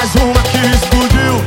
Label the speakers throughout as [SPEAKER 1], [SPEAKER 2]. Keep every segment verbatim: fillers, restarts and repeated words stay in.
[SPEAKER 1] mais uma que explodiu.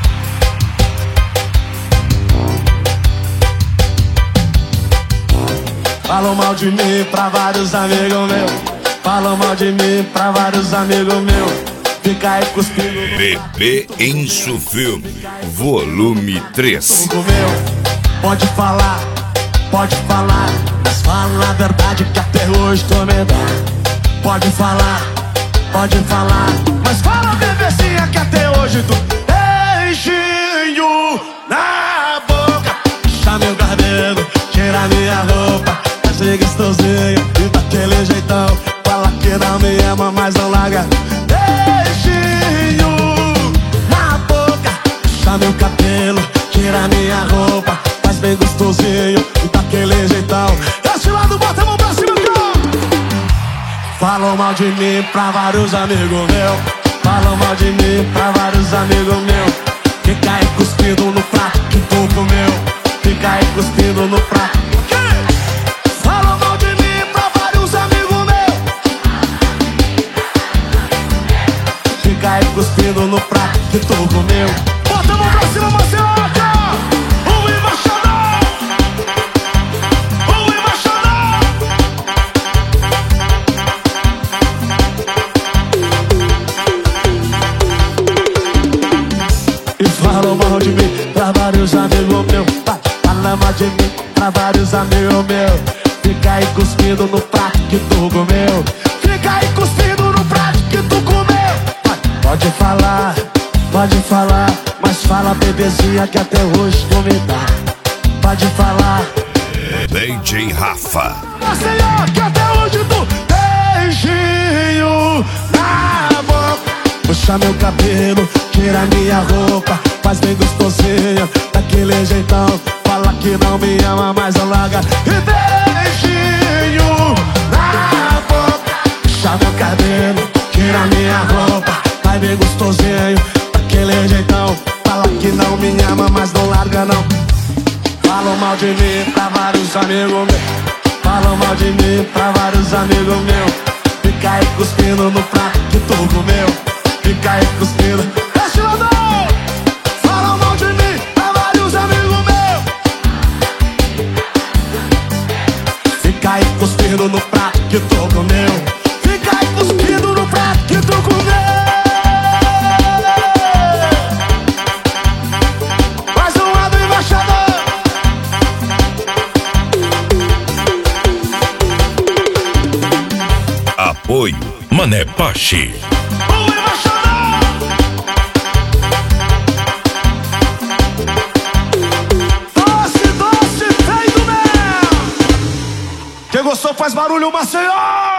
[SPEAKER 1] Falam mal de mim pra vários amigos meus. Falam mal de mim pra vários amigos meus. Fica aí cuspindo.
[SPEAKER 2] Bebê Enzo Filme, volume três.
[SPEAKER 1] Pode falar, pode falar, mas fala a verdade que até hoje tô medado. Pode falar, pode falar, mas fala, bebezinha, que até hoje tu beijinho na boca. Puxa meu cabelo, tira minha roupa, faz ser gostosinho e daquele jeitão. Fala que não me ama, mas não larga. Beijinho na boca, puxa meu cabelo, tira minha roupa, faz bem gostosinho e daquele jeitão. Desse lado, bota a mão pra cima, cara. Falam mal de mim pra vários amigos meus. Falam mal de mim pra vários amigos meus. Fica aí cuspindo no prato que tu comeu. Fica aí cuspindo no prato. Falam mal de mim pra vários amigos meus. Fica aí cuspindo no prato que tu comeu. Bota a mão pra cima, Marcelo. Falam mal de mim pra vários amigos meus. Fala mal de mim pra vários amigos meus. Fica aí cuspindo no prato que tu comeu. Fica aí cuspindo no prato que tu comeu. Pode falar, pode falar, mas fala, bebezinha, que até hoje tu me dá. Pode falar,
[SPEAKER 2] D J Rafa.
[SPEAKER 1] Senhor, que até hoje tu beijinho na boca. Puxa meu cabelo, tira minha roupa, faz bem gostosinho, daquele jeitão. Fala que não me ama, mas não larga. E beijinho na boca. Puxa meu cabelo, tira minha roupa, faz bem gostosinho, daquele jeitão. Fala que não me ama, mas não larga não. Falam mal de mim pra vários amigos meus. Falam mal de mim pra vários amigos meus. Fica aí cuspindo no prato que tu comeu. Fica aí cuspindo. Desce lá não! Falam mal de mim pra vários amigos meus. Fica aí cuspindo no prato que tu comeu. Fica aí cuspindo no prato que tu comeu. Mais um lado, embaixador.
[SPEAKER 2] Apoio Mané Pache.
[SPEAKER 1] Quem gostou faz barulho, Maceió!